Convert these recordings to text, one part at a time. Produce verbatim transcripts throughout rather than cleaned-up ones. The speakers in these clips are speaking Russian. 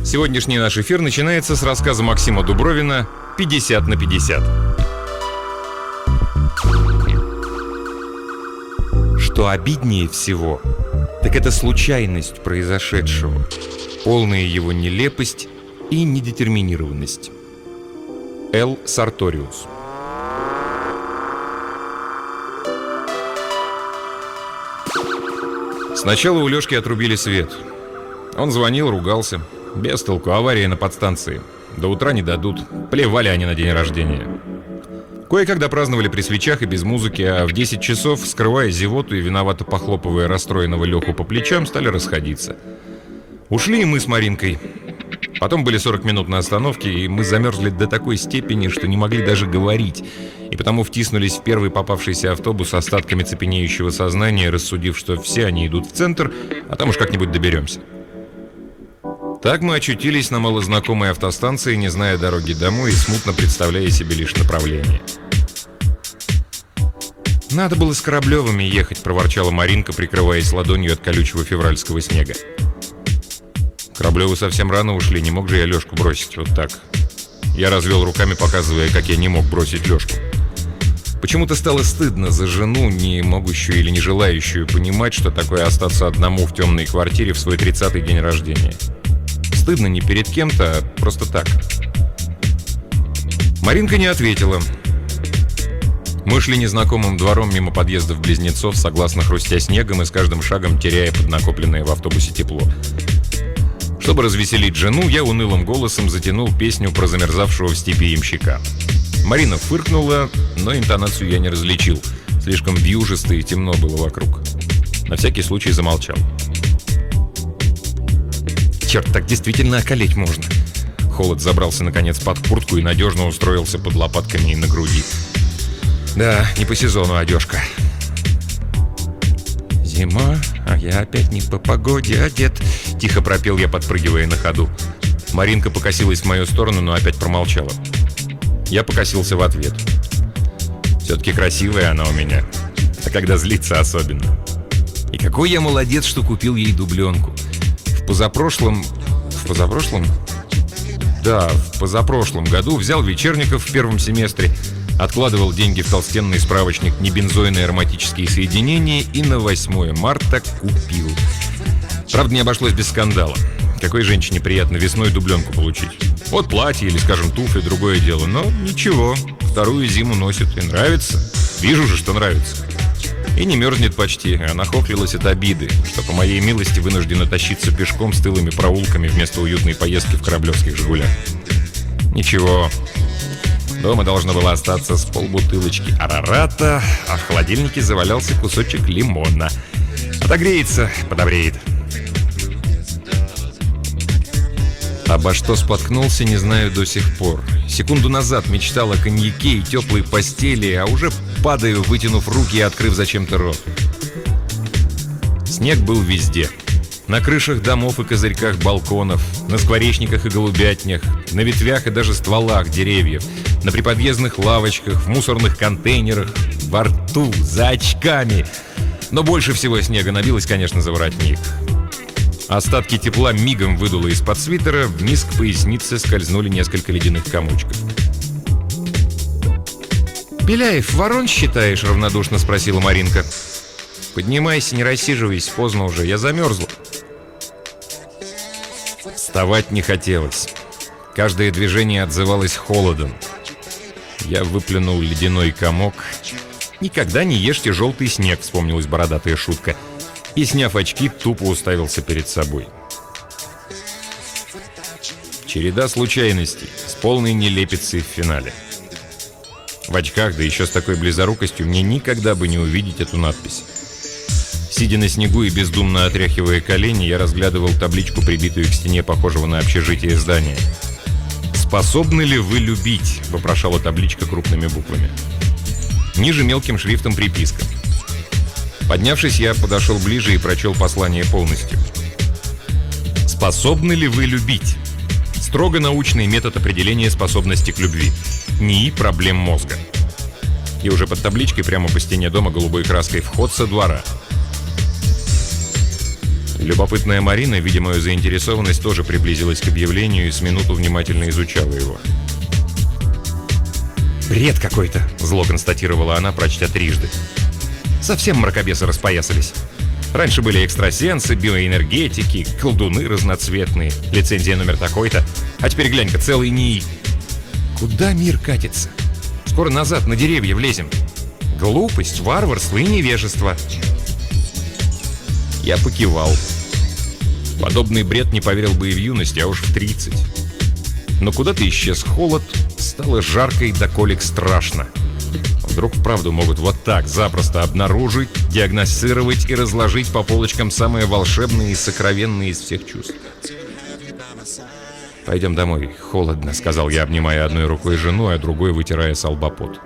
Сегодняшний наш эфир начинается с рассказа Максима Дубровина «пятьдесят на пятьдесят». Что обиднее всего, так это случайность произошедшего, полная его нелепость и недетерминированность. Л. Сарториус. Сначала у Лёшки отрубили свет. Он звонил, ругался. Без толку, авария на подстанции. До утра не дадут. Плевали они на день рождения. Кое-когда праздновали при свечах и без музыки, а в десять часов, скрывая зевоту и виновато похлопывая расстроенного Лёху по плечам, стали расходиться. Ушли и мы с Маринкой. Потом были сорок минут на остановке, и мы замерзли до такой степени, что не могли даже говорить. И потому втиснулись в первый попавшийся автобус с остатками цепенеющего сознания, рассудив, что все они идут в центр, а там уж как-нибудь доберемся. Так мы очутились на малознакомой автостанции, не зная дороги домой и смутно представляя себе лишь направление. «Надо было с Кораблевыми ехать», — проворчала Маринка, прикрываясь ладонью от колючего февральского снега. Кораблевы совсем рано ушли, не мог же я Лёшку бросить вот так. Я развел руками, показывая, как я не мог бросить Лёшку. Почему-то стало стыдно за жену, не могущую или не желающую понимать, что такое остаться одному в темной квартире в свой тридцатый день рождения. Стыдно не перед кем-то, а просто так. Маринка не ответила. Мы шли незнакомым двором мимо подъездов близнецов, согласно хрустя снегом и с каждым шагом теряя поднакопленное в автобусе тепло. Чтобы развеселить жену, я унылым голосом затянул песню про замерзавшего в степи ямщика. Марина фыркнула, но интонацию я не различил. Слишком вьюжисто и темно было вокруг. На всякий случай замолчал. Черт, так действительно околеть можно. Холод забрался наконец под куртку и надежно устроился под лопатками и на груди. Да, не по сезону одежка. «Зима, а я опять не по погоде одет», — тихо пропел я, подпрыгивая на ходу. Маринка покосилась в мою сторону, но опять промолчала. Я покосился в ответ. Все-таки красивая она у меня, а когда злится особенно. И какой я молодец, что купил ей дубленку. В позапрошлом... В позапрошлом? Да, в позапрошлом году взял вечерников в первом семестре, откладывал деньги в толстенный справочник «Небензойные ароматические соединения» и на восьмое марта купил. Правда, не обошлось без скандала. Какой женщине приятно весной дубленку получить? Вот платье или, скажем, туфли, другое дело. Но ничего, вторую зиму носит и нравится. Вижу же, что нравится. И не мерзнет почти, а нахохлилась от обиды, что по моей милости вынуждена тащиться пешком с тылыми проулками вместо уютной поездки в кораблевских «Жигулях». Ничего. Дома должно было остаться с полбутылочки арарата, а в холодильнике завалялся кусочек лимона. Отогреется, подобреет. Обо что споткнулся, не знаю до сих пор. Секунду назад мечтал о коньяке и теплой постели, а уже падаю, вытянув руки и открыв зачем-то рот. Снег был везде. На крышах домов и козырьках балконов, на скворечниках и голубятнях, на ветвях и даже стволах деревьев, на приподъездных лавочках, в мусорных контейнерах, во рту, за очками. Но больше всего снега набилось, конечно, за воротник. Остатки тепла мигом выдуло из-под свитера, вниз к пояснице скользнули несколько ледяных комочков. «Беляев, ворон считаешь?» — равнодушно спросила Маринка. «Поднимайся, не рассиживайся, поздно уже, я замерзла». Вставать не хотелось. Каждое движение отзывалось холодом. Я выплюнул ледяной комок. «Никогда не ешьте желтый снег», — вспомнилась бородатая шутка. И, сняв очки, тупо уставился перед собой. Череда случайностей с полной нелепицей в финале. В очках, да еще с такой близорукостью, мне никогда бы не увидеть эту надпись. Сидя на снегу и бездумно отряхивая колени, я разглядывал табличку, прибитую к стене похожего на общежитие здания. «Способны ли вы любить?» — вопрошала табличка крупными буквами. Ниже мелким шрифтом приписка. Поднявшись, я подошел ближе и прочел послание полностью. «Способны ли вы любить?» Строго научный метод определения способности к любви. НИИ проблем мозга. И уже под табличкой прямо по стене дома голубой краской: «Вход со двора». Любопытная Марина, видя мою заинтересованность, тоже приблизилась к объявлению и с минуту внимательно изучала его. «Бред какой-то», — зло констатировала она, прочтя трижды. «Совсем мракобесы распоясались. Раньше были экстрасенсы, биоэнергетики, колдуны разноцветные, лицензия номер такой-то. А теперь глянь-ка, целый НИИ. Куда мир катится? Скоро назад на деревья влезем. Глупость, варварство и невежество». Я покивал. Подобный бред не поверил бы и в юности, а уж в тридцать. Но куда-то исчез холод, стало жарко и до колик страшно. Вдруг вправду могут вот так запросто обнаружить, диагностировать и разложить по полочкам самые волшебные и сокровенные из всех чувств. «Пойдем домой, холодно», — сказал я, обнимая одной рукой жену, а другой вытирая с лба пот.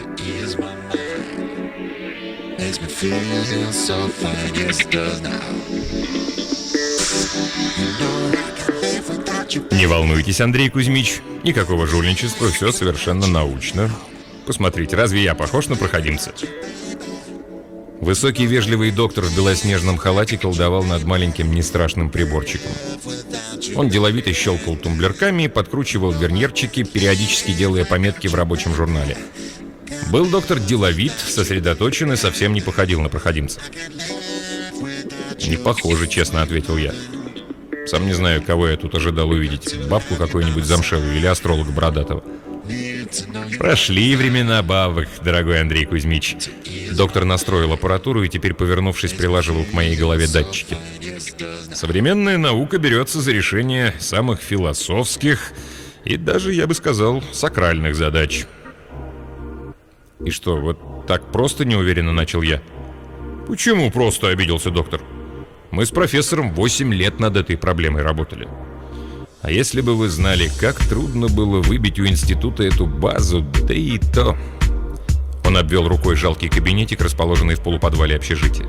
«Не волнуйтесь, Андрей Кузьмич, никакого жульничества, все совершенно научно. Посмотрите, разве я похож на проходимца?» Высокий вежливый доктор в белоснежном халате колдовал над маленьким нестрашным приборчиком. Он деловито щелкал тумблерками и подкручивал верньерчики, периодически делая пометки в рабочем журнале. Был доктор деловит, сосредоточен и совсем не походил на проходимца. «Не похоже», — честно ответил я. Сам не знаю, кого я тут ожидал увидеть. Бабку какую-нибудь замшелую или астролога бородатого. «Прошли времена бабок, дорогой Андрей Кузьмич». Доктор настроил аппаратуру и теперь, повернувшись, прилаживал к моей голове датчики. «Современная наука берется за решение самых философских и даже, я бы сказал, сакральных задач». «И что, вот так просто неуверенно начал я?» «Почему просто?» — обиделся доктор. «Мы с профессором восемь лет над этой проблемой работали. А если бы вы знали, как трудно было выбить у института эту базу, да и то...» Он обвел рукой жалкий кабинетик, расположенный в полуподвале общежития.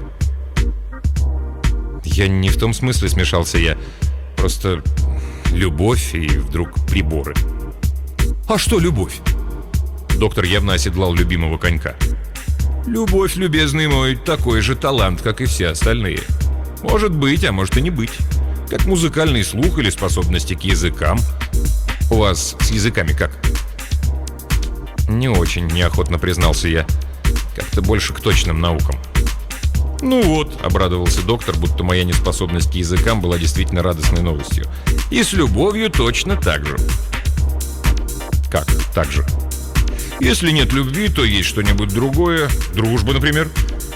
«Я не в том смысле», — смешался я. «Просто любовь и вдруг приборы». «А что любовь?» Доктор явно оседлал любимого конька. «Любовь, любезный мой, такой же талант, как и все остальные. Может быть, а может и не быть. Как музыкальный слух или способности к языкам. У вас с языками как?» «Не очень», — неохотно признался я. «Как-то больше к точным наукам». «Ну вот», — обрадовался доктор, будто моя неспособность к языкам была действительно радостной новостью. «И с любовью точно так же». «Как так же?» «Если нет любви, то есть что-нибудь другое. Дружба, например».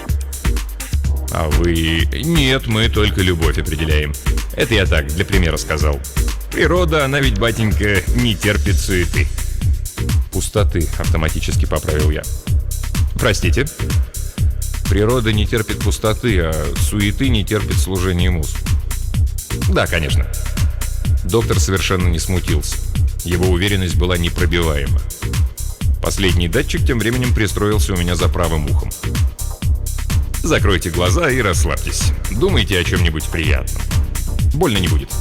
«А вы...» «Нет, мы только любовь определяем. Это я так, для примера сказал. Природа, она ведь, батенька, не терпит суеты». «Пустоты», — автоматически поправил я. «Простите?» «Природа не терпит пустоты, а суеты не терпит служения муз». «Да, конечно». Доктор совершенно не смутился. Его уверенность была непробиваема. Последний датчик тем временем пристроился у меня за правым ухом. «Закройте глаза и расслабьтесь. Думайте о чем-нибудь приятном. Больно не будет».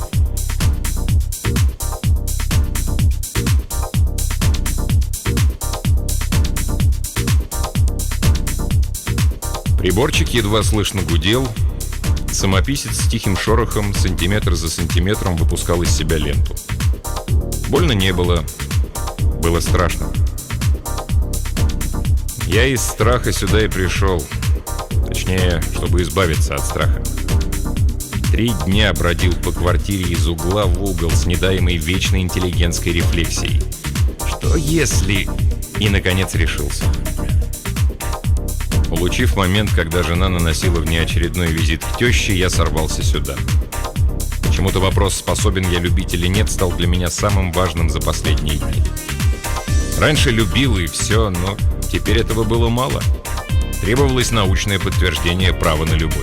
Приборчик едва слышно гудел. Самописец с тихим шорохом сантиметр за сантиметром выпускал из себя ленту. Больно не было. Было страшно. Я из страха сюда и пришел. Точнее, чтобы избавиться от страха. Три дня бродил по квартире из угла в угол с недаемой вечной интеллигентской рефлексией. Что если... И, наконец, решился. Улучив момент, когда жена наносила внеочередной визит к теще, я сорвался сюда. Почему-то вопрос, способен я любить или нет, стал для меня самым важным за последние дни. Раньше любил и все, но теперь этого было мало. Требовалось научное подтверждение права на любовь.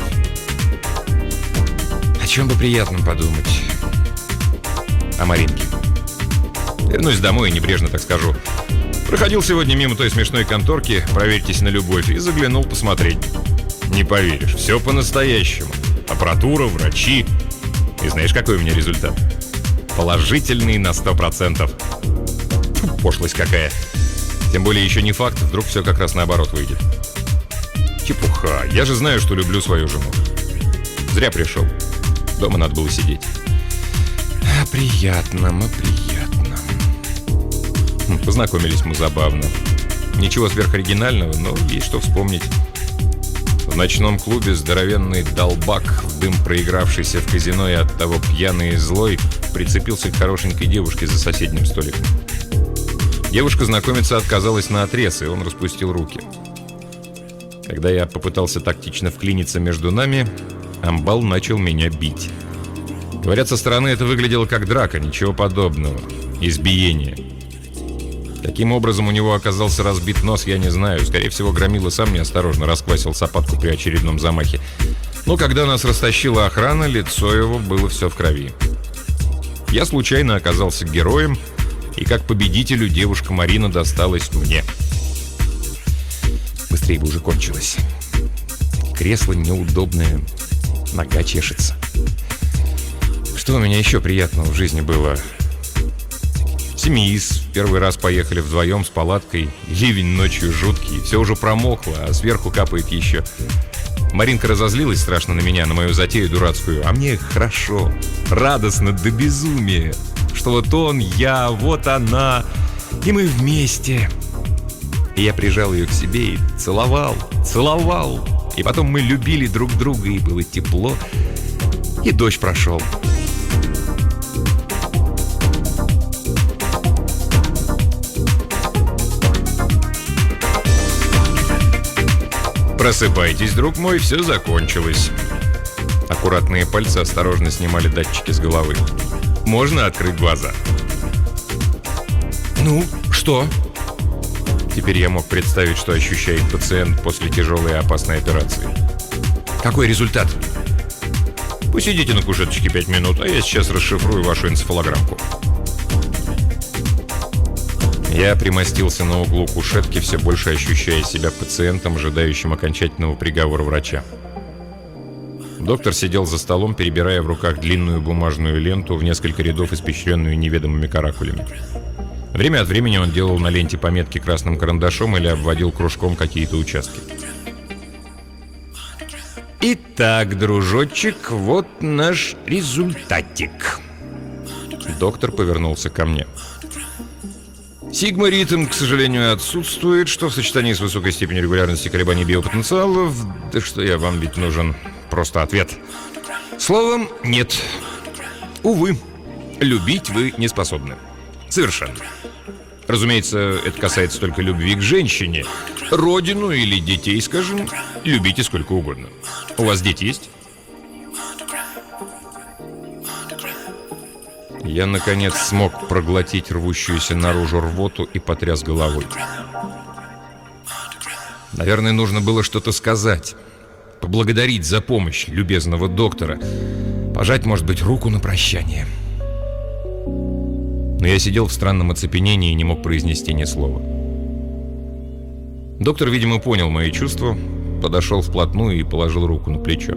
О чем бы приятном подумать? О Маринке. Вернусь домой и небрежно так скажу. Проходил сегодня мимо той смешной конторки, проверьтесь на любовь, и заглянул посмотреть. Не поверишь, все по-настоящему. Аппаратура, врачи. И знаешь, какой у меня результат? Положительный на сто процентов. Фу, пошлость какая. Тем более еще не факт, вдруг все как раз наоборот выйдет. Чепуха, я же знаю, что люблю свою жену. Зря пришел. Дома надо было сидеть. А приятно, мы приятно. Познакомились мы забавно. Ничего сверхоригинального, но есть что вспомнить. В ночном клубе здоровенный долбак, в дым проигравшийся в казино и оттого пьяный и злой, прицепился к хорошенькой девушке за соседним столиком. Девушка знакомиться отказалась наотрез, и он распустил руки. Когда я попытался тактично вклиниться между нами, амбал начал меня бить. Говорят, со стороны это выглядело как драка, ничего подобного. Избиение. Каким образом у него оказался разбит нос, я не знаю. Скорее всего, громила сам неосторожно расквасил сапатку при очередном замахе. Но когда нас растащила охрана, лицо его было все в крови. Я случайно оказался героем, и как победителю девушка Марина досталась мне. Быстрее бы уже кончилось. Кресло неудобное, нога чешется. Что у меня еще приятного в жизни было? Семиис. Первый раз поехали вдвоем с палаткой. Ливень ночью жуткий. Все уже промокло, а сверху капает еще. Маринка разозлилась страшно на меня, на мою затею дурацкую. А мне хорошо, радостно до безумия. Что вот он, я, вот она. И мы вместе. И я прижал ее к себе и целовал, целовал. И потом мы любили друг друга, и было тепло. И дождь прошел. «Просыпайтесь, друг мой, все закончилось». Аккуратные пальцы осторожно снимали датчики с головы. «Можно открыть глаза?» «Ну, что?» Теперь я мог представить, что ощущает пациент после тяжелой и опасной операции. «Какой результат?» «Посидите на кушеточке пять минут, а я сейчас расшифрую вашу энцефалограммку». Я примостился на углу кушетки, все больше ощущая себя пациентом, ожидающим окончательного приговора врача. Доктор сидел за столом, перебирая в руках длинную бумажную ленту в несколько рядов, испещренную неведомыми каракулями. Время от времени он делал на ленте пометки красным карандашом или обводил кружком какие-то участки. «Итак, дружочек, вот наш результатик». Доктор повернулся ко мне. Сигма-ритм, к сожалению, отсутствует, что в сочетании с высокой степенью регулярности колебаний биопотенциалов... Да что я, вам ведь нужен просто ответ. Словом, нет. Увы, любить вы не способны. Совершенно. Разумеется, это касается только любви к женщине. Родину или детей, скажем, любите сколько угодно. У вас дети есть? Я, наконец, смог проглотить рвущуюся наружу рвоту и потряс головой. Наверное, нужно было что-то сказать. Поблагодарить за помощь любезного доктора. Пожать, может быть, руку на прощание. Но я сидел в странном оцепенении и не мог произнести ни слова. Доктор, видимо, понял мои чувства, подошел вплотную и положил руку на плечо.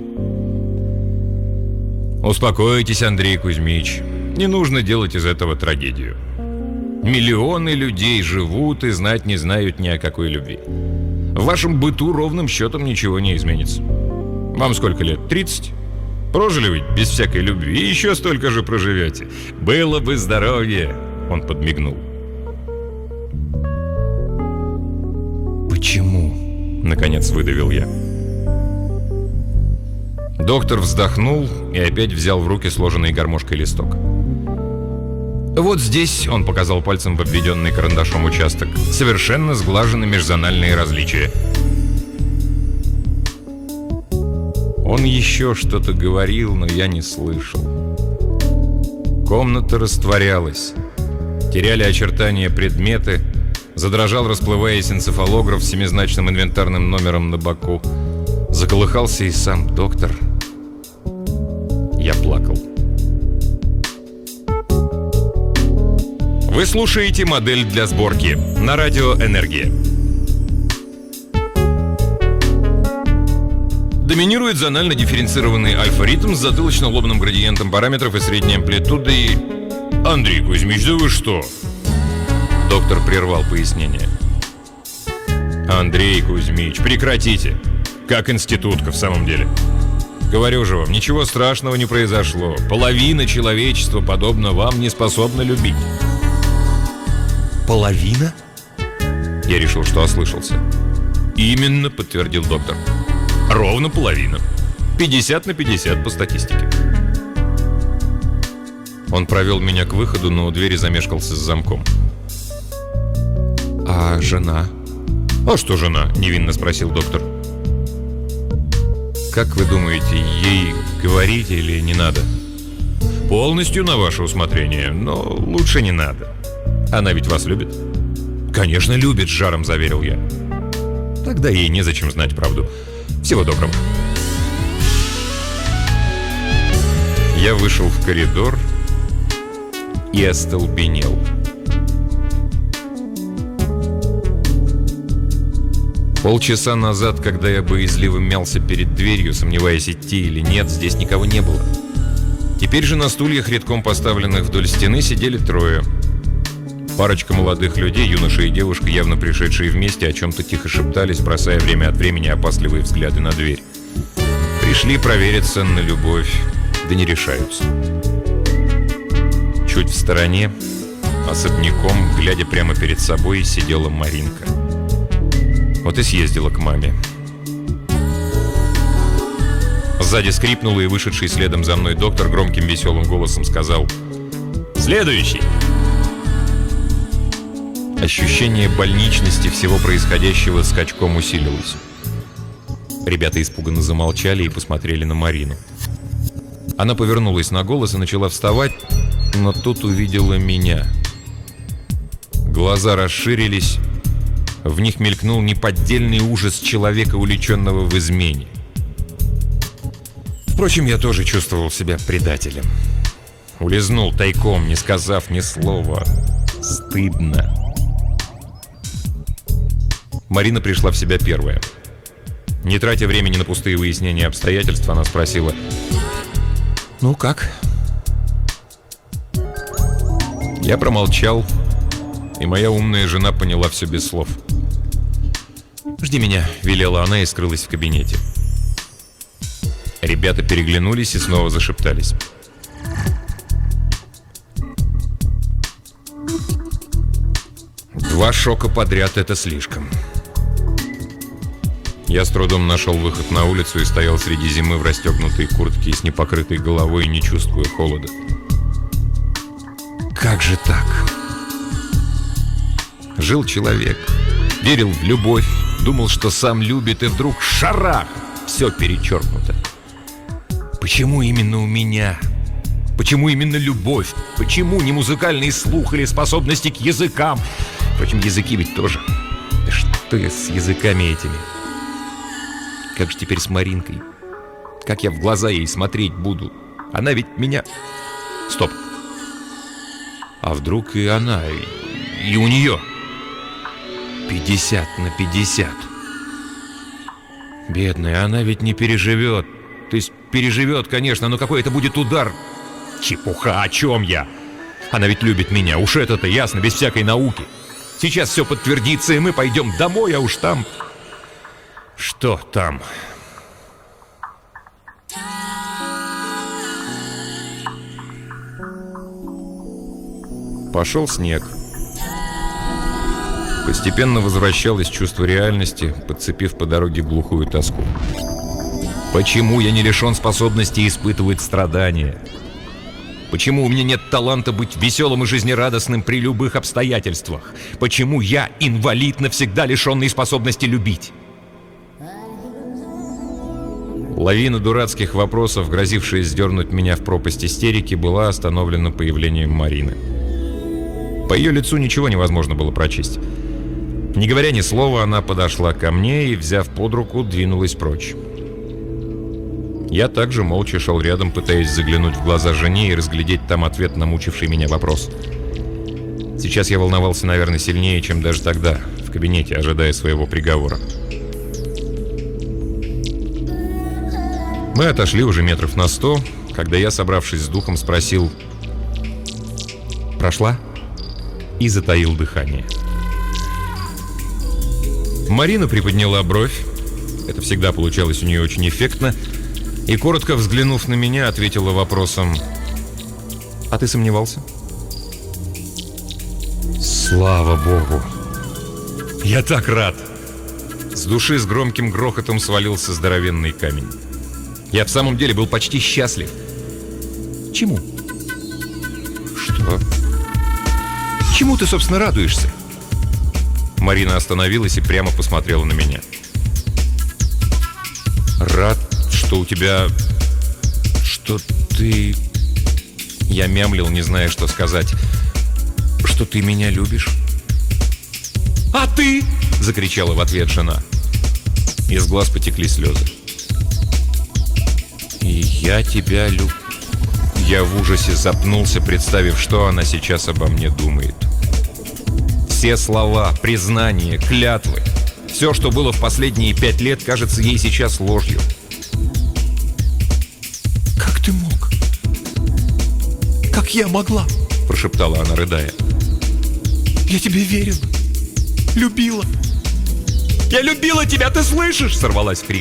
«Успокойтесь, Андрей Кузьмич. Не нужно делать из этого трагедию. Миллионы людей живут и знать не знают ни о какой любви. В вашем быту ровным счетом ничего не изменится. Вам сколько лет? тридцать? Прожили вы без всякой любви и еще столько же проживете. Было бы здоровье!» Он подмигнул. «Почему?» — наконец выдавил я. Доктор вздохнул и опять взял в руки сложенный гармошкой листок. «Вот здесь», — он показал пальцем в обведенный карандашом участок, «совершенно сглажены межзональные различия». Он еще что-то говорил, но я не слышал. Комната растворялась. Теряли очертания предметы. Задрожал, расплываясь, энцефалограф с семизначным инвентарным номером на боку. Заколыхался и сам доктор. Я плакал. Вы слушаете «Модель для сборки» на радио «Энергия». Доминирует зонально дифференцированный альфа-ритм с затылочно-лобным градиентом параметров и средней амплитудой. Андрей Кузьмич, да вы что? Доктор прервал пояснение. Андрей Кузьмич, прекратите. Как институтка в самом деле. Говорю же вам, ничего страшного не произошло. Половина человечества, подобно вам, не способна любить. Половина? Я решил, что ослышался. Именно, подтвердил доктор. Ровно половина. пятьдесят на пятьдесят по статистике. Он провел меня к выходу, но у двери замешкался с замком. А жена? А что жена? Невинно спросил доктор. Как вы думаете, ей говорить или не надо? Полностью на ваше усмотрение, но лучше не надо. Она ведь вас любит? Конечно, любит, с жаром заверил я. Тогда ей незачем знать правду. Всего доброго. Я вышел в коридор и остолбенел. Полчаса назад, когда я боязливо мялся перед дверью, сомневаясь, идти или нет, здесь никого не было. Теперь же на стульях, редком поставленных вдоль стены, сидели трое. Парочка молодых людей, юноша и девушка, явно пришедшие вместе, о чем-то тихо шептались, бросая время от времени опасливые взгляды на дверь. Пришли провериться на любовь, да не решаются. Чуть в стороне, особняком, глядя прямо перед собой, сидела Маринка. Вот и съездила к маме. Сзади скрипнуло, и вышедший следом за мной доктор громким веселым голосом сказал: «Следующий!» Ощущение больничности всего происходящего скачком усилилось. Ребята испуганно замолчали и посмотрели на Марину. Она повернулась на голос и начала вставать, но тут увидела меня. Глаза расширились. В них мелькнул неподдельный ужас человека, увлеченного в измене. Впрочем, я тоже чувствовал себя предателем. Улизнул тайком, не сказав ни слова. Стыдно. Марина пришла в себя первая. Не тратя времени на пустые выяснения обстоятельств, она спросила: «Ну как?» Я промолчал, и моя умная жена поняла все без слов. «Жди меня», — велела она и скрылась в кабинете. Ребята переглянулись и снова зашептались. Два шока подряд — это слишком. Я с трудом нашел выход на улицу и стоял среди зимы в расстегнутой куртке и с непокрытой головой, не чувствуя холода. Как же так? Жил человек, верил в любовь, думал, что сам любит, и вдруг шарах! Все перечеркнуто. Почему именно у меня? Почему именно любовь? Почему не музыкальный слух или способности к языкам? Впрочем, языки ведь тоже. Да что я с языками этими? Как же теперь с Маринкой? Как я в глаза ей смотреть буду? Она ведь меня... Стоп. А вдруг и она, и, и у нее? Пятьдесят на пятьдесят. Бедная, она ведь не переживет. То есть переживет, конечно, но какой это будет удар? Чепуха, о чем я? Она ведь любит меня, уж это-то ясно, без всякой науки. Сейчас все подтвердится, и мы пойдем домой, а уж там... Что там? Пошел снег. Постепенно возвращалось чувство реальности, подцепив по дороге глухую тоску. Почему я не лишен способности испытывать страдания? Почему у меня нет таланта быть веселым и жизнерадостным при любых обстоятельствах? Почему я инвалид, навсегда лишенный способности любить? Лавина дурацких вопросов, грозившая сдернуть меня в пропасть истерики, была остановлена появлением Марины. По ее лицу ничего невозможно было прочесть. Не говоря ни слова, она подошла ко мне и, взяв под руку, двинулась прочь. Я также молча шел рядом, пытаясь заглянуть в глаза жене и разглядеть там ответ на мучивший меня вопрос. Сейчас я волновался, наверное, сильнее, чем даже тогда, в кабинете, ожидая своего приговора. Мы отошли уже метров на сто, когда я, собравшись с духом, спросил: «Прошла?» и затаил дыхание. Марина приподняла бровь. Это всегда получалось у нее очень эффектно. И, коротко взглянув на меня, ответила вопросом: «А ты сомневался?» Слава Богу! Я так рад! С души с громким грохотом свалился здоровенный камень. Я в самом деле был почти счастлив. Чему? Что? Чему ты, собственно, радуешься? Марина остановилась и прямо посмотрела на меня. Рад, что у тебя... Что ты... Я мямлил, не зная, что сказать. Что ты меня любишь? А ты? Закричала в ответ жена. Из глаз потекли слезы. И я тебя люблю. Я в ужасе запнулся, представив, что она сейчас обо мне думает. Все слова, признания, клятвы, все, что было в последние пять лет, кажется ей сейчас ложью. «Как ты мог? Как я могла?» – прошептала она, рыдая. «Я тебе верила, любила. Я любила тебя, ты слышишь?» – сорвалась в крик.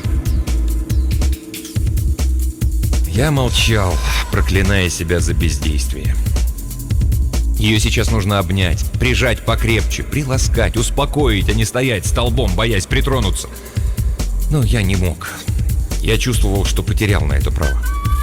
Я молчал, проклиная себя за бездействие. Ее сейчас нужно обнять, прижать покрепче, приласкать, успокоить, а не стоять столбом, боясь притронуться. Но я не мог. Я чувствовал, что потерял на это право.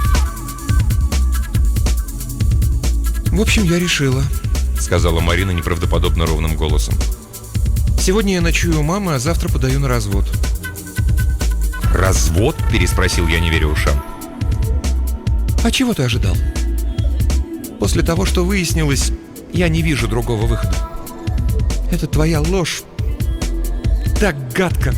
«В общем, я решила», — сказала Марина неправдоподобно ровным голосом. «Сегодня я ночую у мамы, а завтра подаю на развод». «Развод?» — переспросил я, не веря ушам. «А чего ты ожидал? После того, что выяснилось, я не вижу другого выхода. Это твоя ложь. Так гадко».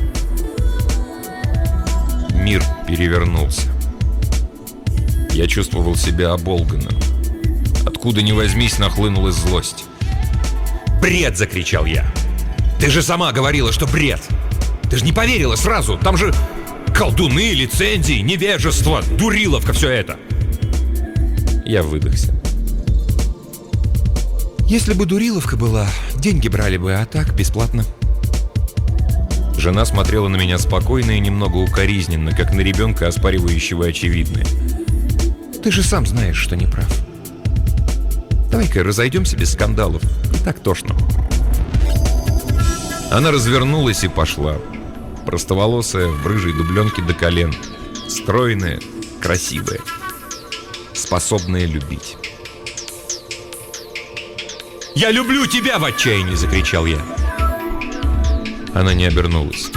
Мир перевернулся. Я чувствовал себя оболганным. Откуда ни возьмись, нахлынула злость. «Бред!» — закричал я. «Ты же сама говорила, что бред! Ты же не поверила сразу! Там же колдуны, лицензии, невежество, дуриловка, все это!» Я выдохся. «Если бы дуриловка была, деньги брали бы, а так бесплатно». Жена смотрела на меня спокойно и немного укоризненно, как на ребенка, оспаривающего очевидное. «Ты же сам знаешь, что не прав. Давай-ка разойдемся без скандалов. И так тошно». Она развернулась и пошла. Простоволосая, в рыжей дубленке до колен. Стройная, красивая. Способная любить. «Я люблю тебя!» — в отчаянии закричал я. Она не обернулась.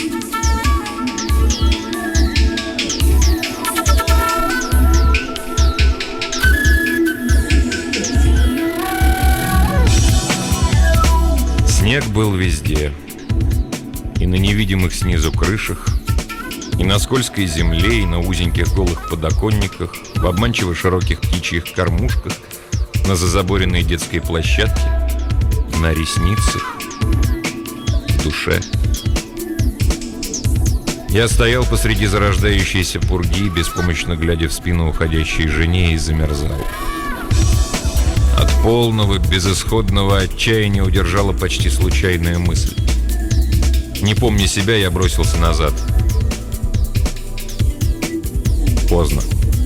Снег был везде. И на невидимых снизу крышах, и на скользкой земле, и на узеньких голых подоконниках, в обманчиво широких птичьих кормушках, на зазаборенной детской площадке, на ресницах, в душе. Я стоял посреди зарождающейся пурги, беспомощно глядя в спину уходящей жене, и замерзал. От полного, безысходного отчаяния удержала почти случайная мысль. Не помня себя, я бросился назад. Поздно.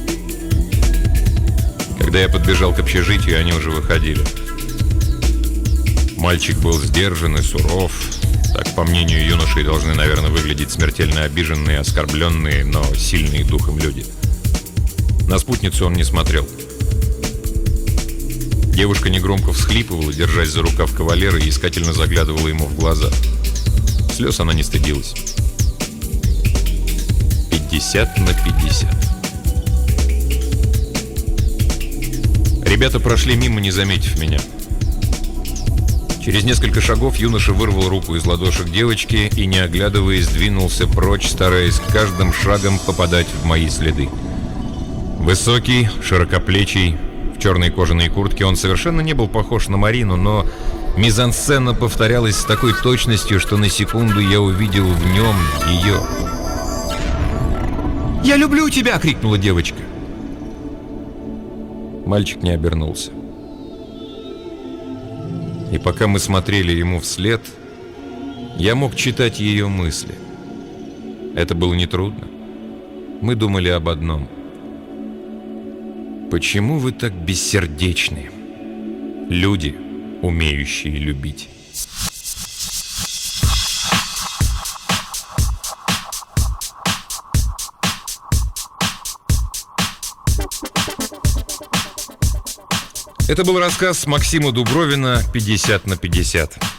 Когда я подбежал к общежитию, они уже выходили. Мальчик был сдержан и суров. Так, по мнению юношей, должны, наверное, выглядеть смертельно обиженные, оскорбленные, но сильные духом люди. На спутницу он не смотрел. Девушка негромко всхлипывала, держась за рукав кавалера, и искательно заглядывала ему в глаза. Слез она не стыдилась. Пятьдесят на пятьдесят. Ребята прошли мимо, не заметив меня. Через несколько шагов юноша вырвал руку из ладошек девочки и, не оглядываясь, двинулся прочь, стараясь каждым шагом попадать в мои следы. Высокий, широкоплечий, в черной кожаной куртке, он совершенно не был похож на Марину, но мизансцена повторялась с такой точностью, что на секунду я увидел в нем ее. «Я люблю тебя!» — крикнула девочка. Мальчик не обернулся. И пока мы смотрели ему вслед, я мог читать ее мысли. Это было нетрудно. Мы думали об одном. Почему вы так бессердечны? Люди, умеющие любить. Это был рассказ Максима Дубровина «пятьдесят на пятьдесят».